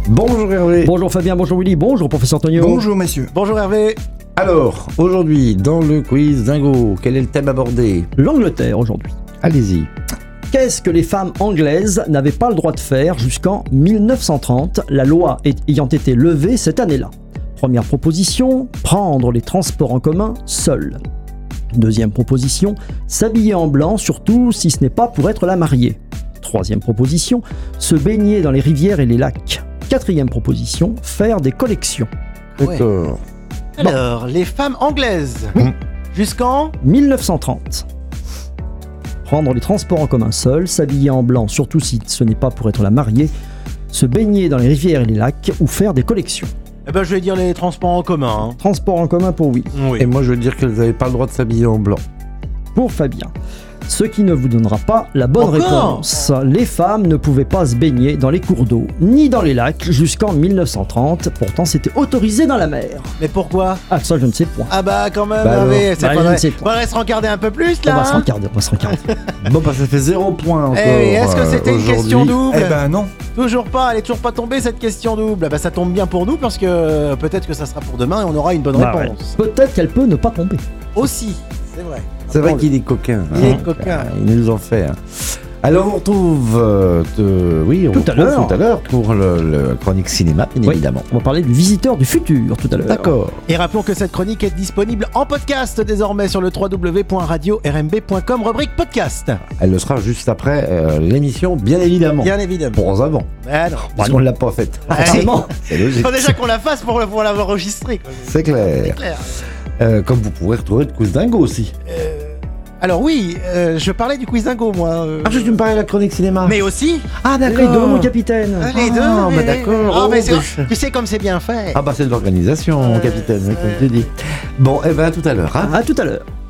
Bonjour Hervé. Bonjour Fabien, bonjour Willy, bonjour professeur Tonio. Bonjour messieurs. Bonjour Hervé. Alors, aujourd'hui, dans le quiz Dingo, quel est le thème abordé ? L'Angleterre aujourd'hui. Allez-y. Qu'est-ce que les femmes anglaises n'avaient pas le droit de faire jusqu'en 1930, la loi ayant été levée cette année-là ? Première proposition, prendre les transports en commun seule. Deuxième proposition, s'habiller en blanc, surtout si ce n'est pas pour être la mariée. Troisième proposition, se baigner dans les rivières et les lacs. Quatrième proposition, faire des collections. D'accord. Alors, les femmes anglaises. Jusqu'en 1930. Prendre les transports en commun seul, s'habiller en blanc, surtout si ce n'est pas pour être la mariée, se baigner dans les rivières et les lacs ou faire des collections. Eh ben, je vais dire les transports en commun. Transports en commun pour oui. Et moi, je veux dire qu'elles n'avaient pas le droit de s'habiller en blanc. Pour Fabien. Ce qui ne vous donnera pas la bonne Encore réponse. Les femmes ne pouvaient pas se baigner dans les cours d'eau, ni dans les lacs jusqu'en 1930. Pourtant, c'était autorisé dans la mer. Mais pourquoi? Ah, ça, je ne sais point. Ah bah quand même, Bah Hervé, alors. c'est Bah, pas je vrai. ne sais pas. Faudrait se rencarder un peu plus On là. va se regarder, on va se regarder. Bon, bah, ça fait 0 point encore. Est-ce que c'était une aujourd'hui. question double? Eh ben non. Toujours pas, elle est toujours pas tombée cette question double. Bah ça tombe bien pour nous parce que peut-être que ça sera pour demain et on aura une bonne Bah, réponse. ouais. Peut-être qu'elle peut ne pas tomber. Aussi, c'est vrai. C'est vrai qu'il est coquin. Il est coquin. Il nous en fait. Alors, on vous retrouve Tout à l'heure. tout à l'heure pour le chronique cinéma, bien Oui, évidemment. On va parler du visiteur du futur tout à l'heure. D'accord. Et rappelons que cette chronique est disponible en podcast désormais sur le www.radio-rmb.com, rubrique podcast. Elle le sera juste après l'émission, bien évidemment. Bien évidemment. Pour avant, Mais non. parce qu'on ne l'a pas faite. Forcément. C'est logique. Faut déjà qu'on la fasse pour l'avoir enregistré. C'est clair. Clair. Comme vous pourrez retrouver le quiz dingo aussi. Alors oui, je parlais du quiz dingo moi. Ah, tu me parlais de la chronique cinéma. Mais aussi Ah, Les d'accord. deux, mon capitaine. les deux. Ah, bah d'accord. Ah, mais Oh, tu sais comme c'est bien fait. Ah, bah c'est de l'organisation, mon capitaine, comme tu dis. Bon, eh ben, à tout à l'heure. Hein. À tout à l'heure.